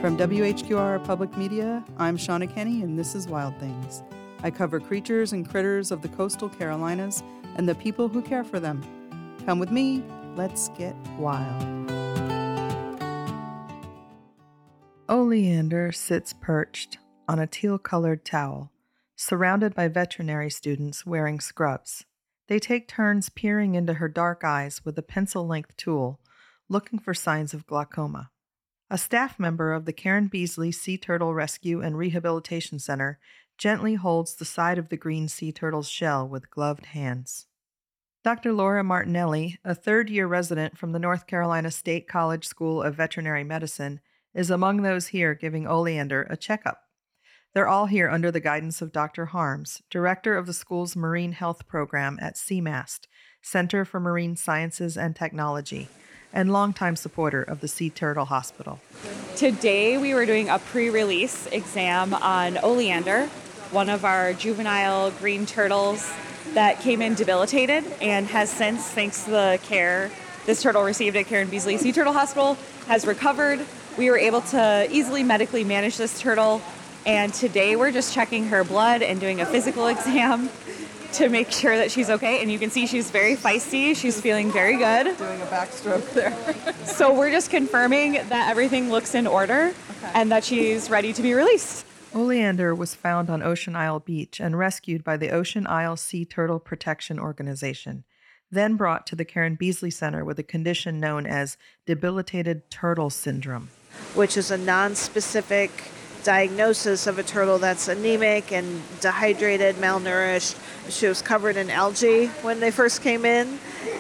From WHQR Public Media, I'm Shauna Kenny, and this is Wild Things. I cover creatures and critters of the coastal Carolinas and the people who care for them. Come with me, let's get wild. Oleander sits perched on a teal-colored towel, surrounded by veterinary students wearing scrubs. They take turns peering into her dark eyes with a pencil-length tool, looking for signs of glaucoma. A staff member of the Karen Beasley Sea Turtle Rescue and Rehabilitation Center gently holds the side of the green sea turtle's shell with gloved hands. Dr. Laura Martinelli, a third-year resident from the North Carolina State College School of Veterinary Medicine, is among those here giving Oleander a checkup. They're all here under the guidance of Dr. Harms, director of the school's Marine Health Program at CMAST, Center for Marine Sciences and Technology, and longtime supporter of the Sea Turtle Hospital. Today we were doing a pre-release exam on Oleander, one of our juvenile green turtles that came in debilitated and has since, thanks to the care this turtle received at Karen Beasley Sea Turtle Hospital, has recovered. We were able to easily medically manage this turtle, and today we're just checking her blood and doing a physical exam to make sure that she's okay. And you can see she's very feisty. She's feeling very good. Doing a backstroke there. So we're just confirming that everything looks in order and that she's ready to be released. Oleander was found on Ocean Isle Beach and rescued by the Ocean Isle Sea Turtle Protection Organization, then brought to the Karen Beasley Center with a condition known as debilitated turtle syndrome, which is a non-specific diagnosis of a turtle that's anemic and dehydrated, malnourished. She was covered in algae when they first came in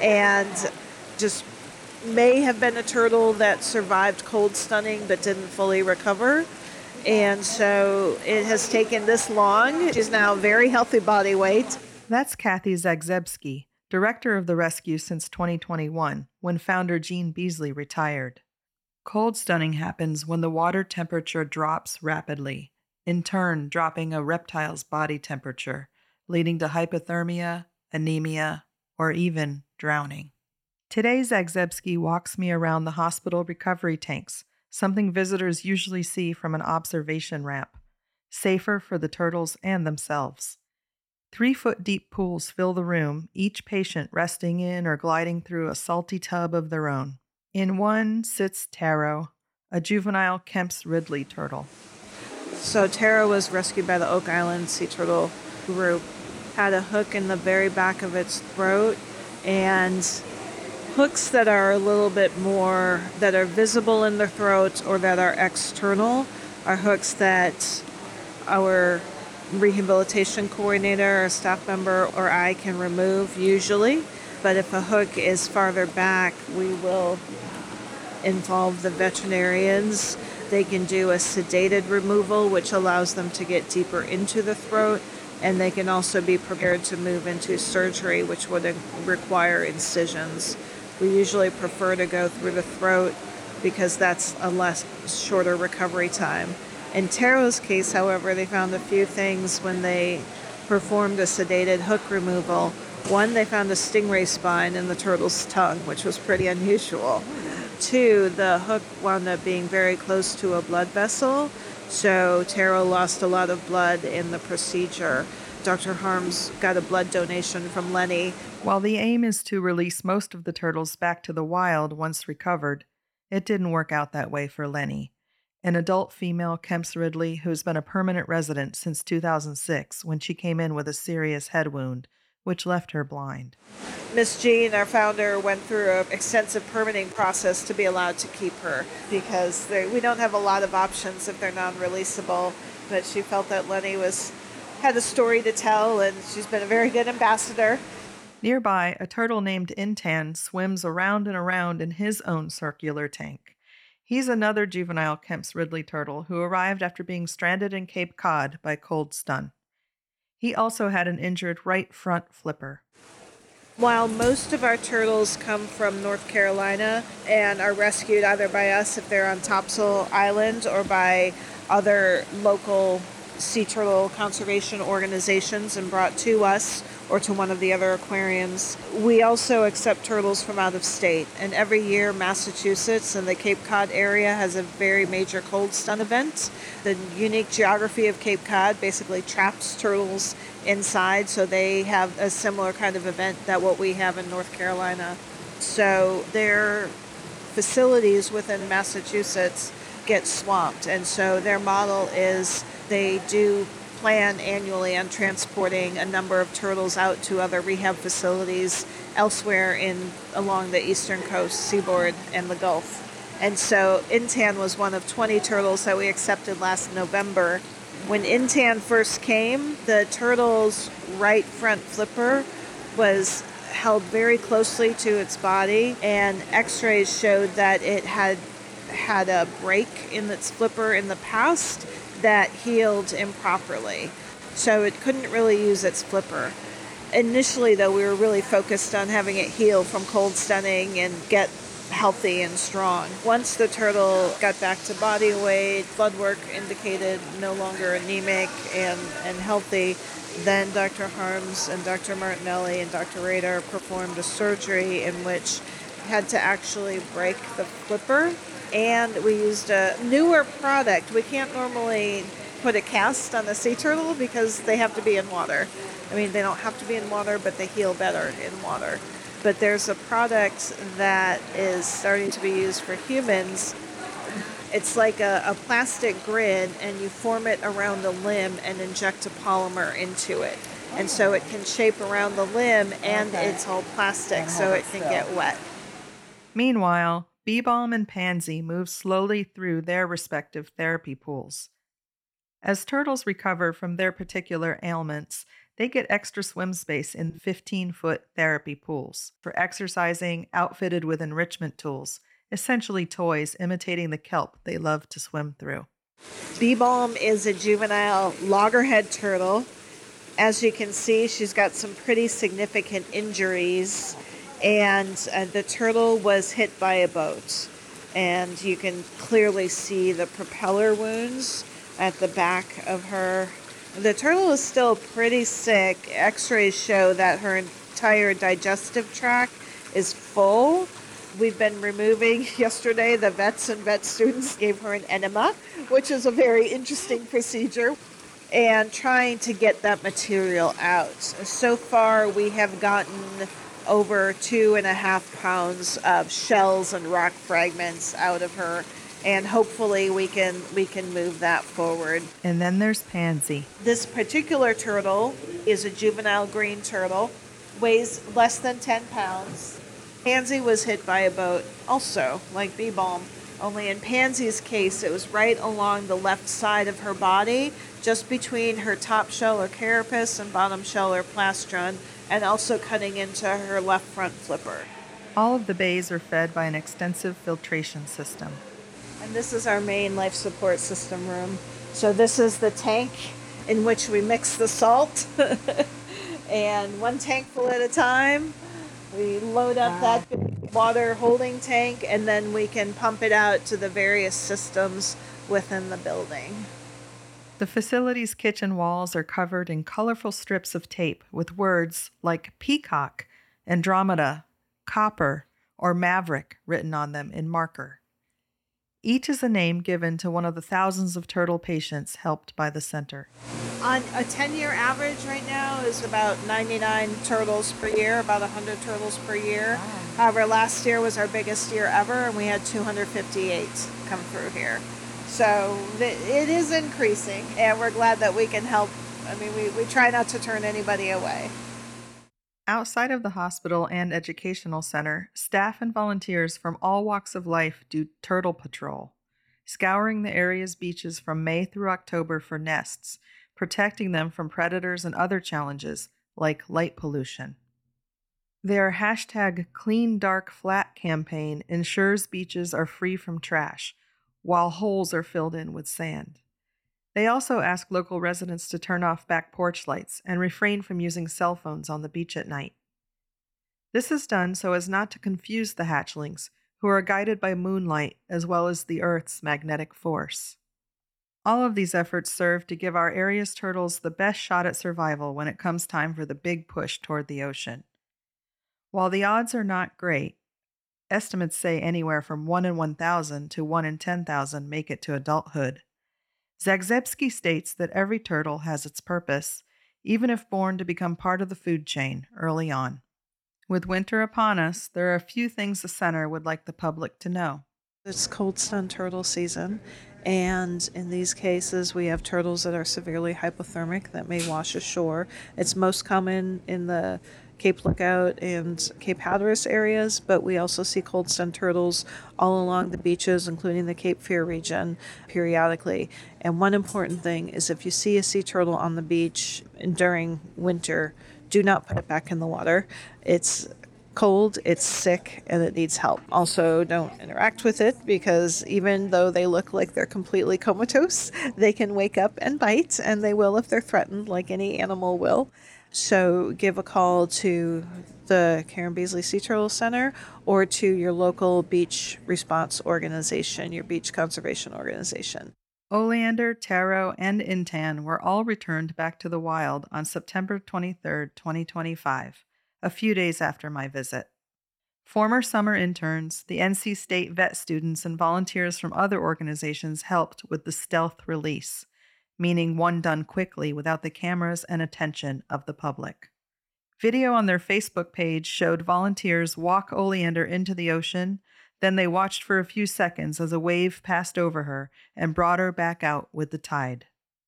and just may have been a turtle that survived cold stunning but didn't fully recover. And so it has taken this long. She's now very healthy body weight. That's Kathy Zagzebski, director of the rescue since 2021, when founder Gene Beasley retired. Cold stunning happens when the water temperature drops rapidly, in turn dropping a reptile's body temperature, leading to hypothermia, anemia, or even drowning. Today, Zagzebski walks me around the hospital recovery tanks, something visitors usually see from an observation ramp, safer for the turtles and themselves. 3-foot-deep pools fill the room, each patient resting in or gliding through a salty tub of their own. In one sits Taro, a juvenile Kemp's Ridley turtle. So Taro was rescued by the Oak Island Sea Turtle Group. Had a hook in the very back of its throat, and hooks that are a little bit more, that are visible in the throat or that are external, are hooks that our rehabilitation coordinator, or staff member, or I can remove usually. But if a hook is farther back, we will involve the veterinarians. They can do a sedated removal, which allows them to get deeper into the throat, and they can also be prepared to move into surgery, which would require incisions. We usually prefer to go through the throat because that's a shorter recovery time. In Taro's case, however, they found a few things when they performed a sedated hook removal. One, they found a stingray spine in the turtle's tongue, which was pretty unusual. 2, the hook wound up being very close to a blood vessel, so Taro lost a lot of blood in the procedure. Dr. Harms got a blood donation from Lenny. While the aim is to release most of the turtles back to the wild once recovered, it didn't work out that way for Lenny, an adult female Kemp's Ridley who's been a permanent resident since 2006 when she came in with a serious head wound, which left her blind. Miss Jean, our founder, went through an extensive permitting process to be allowed to keep her because we don't have a lot of options if they're non-releasable, but she felt that Lenny had a story to tell, and she's been a very good ambassador. Nearby, a turtle named Intan swims around and around in his own circular tank. He's another juvenile Kemp's Ridley turtle who arrived after being stranded in Cape Cod by cold stun. He also had an injured right front flipper. While most of our turtles come from North Carolina and are rescued either by us if they're on Topsail Island or by other local sea turtle conservation organizations and brought to us or to one of the other aquariums. We also accept turtles from out of state, and every year Massachusetts and the Cape Cod area has a very major cold stun event. The unique geography of Cape Cod basically traps turtles inside, so they have a similar kind of event that what we have in North Carolina. So their facilities within Massachusetts get swamped, and so their model is they do plan annually on transporting a number of turtles out to other rehab facilities elsewhere along the eastern coast, seaboard, and the Gulf. And so Intan was one of 20 turtles that we accepted last November. When Intan first came, the turtle's right front flipper was held very closely to its body, and x-rays showed that it had a break in its flipper in the past that healed improperly. So it couldn't really use its flipper. Initially, though, we were really focused on having it heal from cold stunning and get healthy and strong. Once the turtle got back to body weight, blood work indicated no longer anemic and healthy, then Dr. Harms and Dr. Martinelli and Dr. Rader performed a surgery in which had to actually break the flipper. And we used a newer product. We can't normally put a cast on a sea turtle because they have to be in water. I mean, they don't have to be in water, but they heal better in water. But there's a product that is starting to be used for humans. It's like a plastic grid, and you form it around the limb and inject a polymer into it. And so it can shape around the limb, and it's all plastic, so it can get wet. Meanwhile, Bee Balm and Pansy move slowly through their respective therapy pools. As turtles recover from their particular ailments, they get extra swim space in 15-foot therapy pools for exercising, outfitted with enrichment tools, essentially toys imitating the kelp they love to swim through. Bee Balm is a juvenile loggerhead turtle. As you can see, she's got some pretty significant injuries, and the turtle was hit by a boat. And you can clearly see the propeller wounds at the back of her. The turtle is still pretty sick. X-rays show that her entire digestive tract is full. We've been removing, yesterday the vets and vet students gave her an enema, which is a very interesting procedure, and trying to get that material out. So far we have gotten over 2.5 pounds of shells and rock fragments out of her, and hopefully we can move that forward. And then there's Pansy. This particular turtle is a juvenile green turtle, weighs less than 10 pounds. Pansy was hit by a boat also, like Bee Balm, only in Pansy's case it was right along the left side of her body, just between her top shell or carapace and bottom shell or plastron, and also cutting into her left front flipper. All of the bays are fed by an extensive filtration system. And this is our main life support system room. So this is the tank in which we mix the salt. And one tankful at a time, we load up that water holding tank, and then we can pump it out to the various systems within the building. The facility's kitchen walls are covered in colorful strips of tape with words like peacock, Andromeda, copper, or maverick written on them in marker. Each is a name given to one of the thousands of turtle patients helped by the center. On a 10-year average right now is about 99 turtles per year, about 100 turtles per year. Wow. However, last year was our biggest year ever, and we had 258 come through here. So it is increasing, and we're glad that we can help. I mean, we try not to turn anybody away. Outside of the hospital and educational center, staff and volunteers from all walks of life do turtle patrol, scouring the area's beaches from May through October for nests, protecting them from predators and other challenges like light pollution. Their #CleanDarkFlat campaign ensures beaches are free from trash, while holes are filled in with sand. They also ask local residents to turn off back porch lights and refrain from using cell phones on the beach at night. This is done so as not to confuse the hatchlings, who are guided by moonlight as well as the Earth's magnetic force. All of these efforts serve to give our area's turtles the best shot at survival when it comes time for the big push toward the ocean. While the odds are not great, estimates say anywhere from 1 in 1,000 to 1 in 10,000 make it to adulthood. Zagzebski states that every turtle has its purpose, even if born to become part of the food chain early on. With winter upon us, there are a few things the center would like the public to know. It's cold stun turtle season, and in these cases, we have turtles that are severely hypothermic that may wash ashore. It's most common in the Cape Lookout and Cape Hatteras areas, but we also see cold stun turtles all along the beaches, including the Cape Fear region, periodically. And one important thing is if you see a sea turtle on the beach during winter, do not put it back in the water. It's cold, it's sick, and it needs help. Also, don't interact with it because even though they look like they're completely comatose, they can wake up and bite, and they will if they're threatened, like any animal will. So give a call to the Karen Beasley Sea Turtle Center or to your local beach response organization, your beach conservation organization. Oleander, taro, and intan were all returned back to the wild on September 23, 2025. A few days after my visit. Former summer interns, the NC State vet students, and volunteers from other organizations helped with the stealth release, meaning one done quickly without the cameras and attention of the public. Video on their Facebook page showed volunteers walk Oleander into the ocean, then they watched for a few seconds as a wave passed over her and brought her back out with the tide.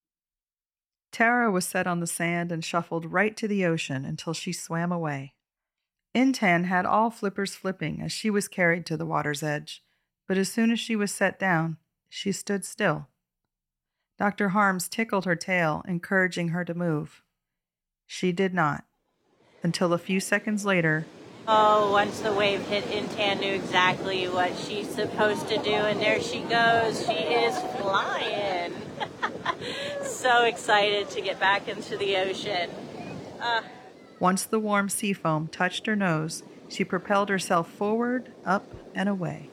Tara was set on the sand and shuffled right to the ocean until she swam away. Intan had all flippers flipping as she was carried to the water's edge, but as soon as she was set down, she stood still. Dr. Harms tickled her tail, encouraging her to move. She did not, until a few seconds later. Oh, once the wave hit, Intan knew exactly what she's supposed to do, and there she goes. She is flying. So excited to get back into the ocean. Once the warm sea foam touched her nose, she propelled herself forward, up, and away.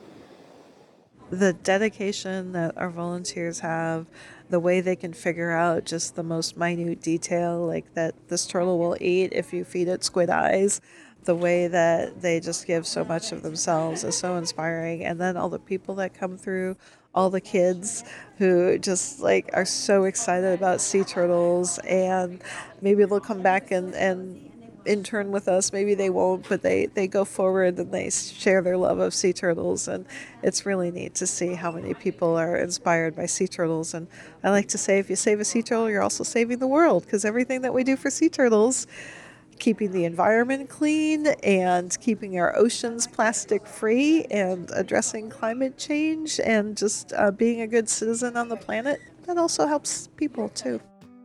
The dedication that our volunteers have, the way they can figure out just the most minute detail, like that this turtle will eat if you feed it squid eyes, the way that they just give so much of themselves is so inspiring. And then all the people that come through, all the kids who just like are so excited about sea turtles, and maybe they'll come back and intern with us, maybe they won't, but they go forward and they share their love of sea turtles, and it's really neat to see how many people are inspired by sea turtles. And I like to say if you save a sea turtle, you're also saving the world, because everything that we do for sea turtles, keeping the environment clean and keeping our oceans plastic free and addressing climate change and just being a good citizen on the planet, that also helps people too.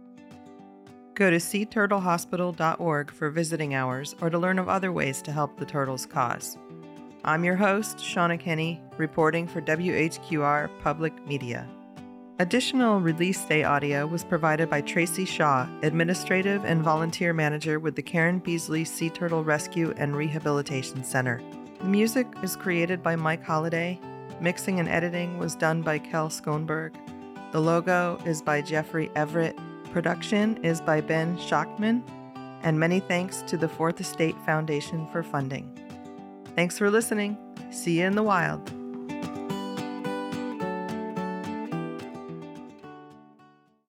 Go to seaturtlehospital.org for visiting hours or to learn of other ways to help the turtles' cause. I'm your host, Shauna Kenny, reporting for WHQR Public Media. Additional release day audio was provided by Tracy Shaw, Administrative and Volunteer Manager with the Karen Beasley Sea Turtle Rescue and Rehabilitation Center. The music is created by Mike Holliday. Mixing and editing was done by Kel Schoenberg. The logo is by Jeffrey Everett. Production is by Ben Schachman. And many thanks to the Fourth Estate Foundation for funding. Thanks for listening. See you in the wild.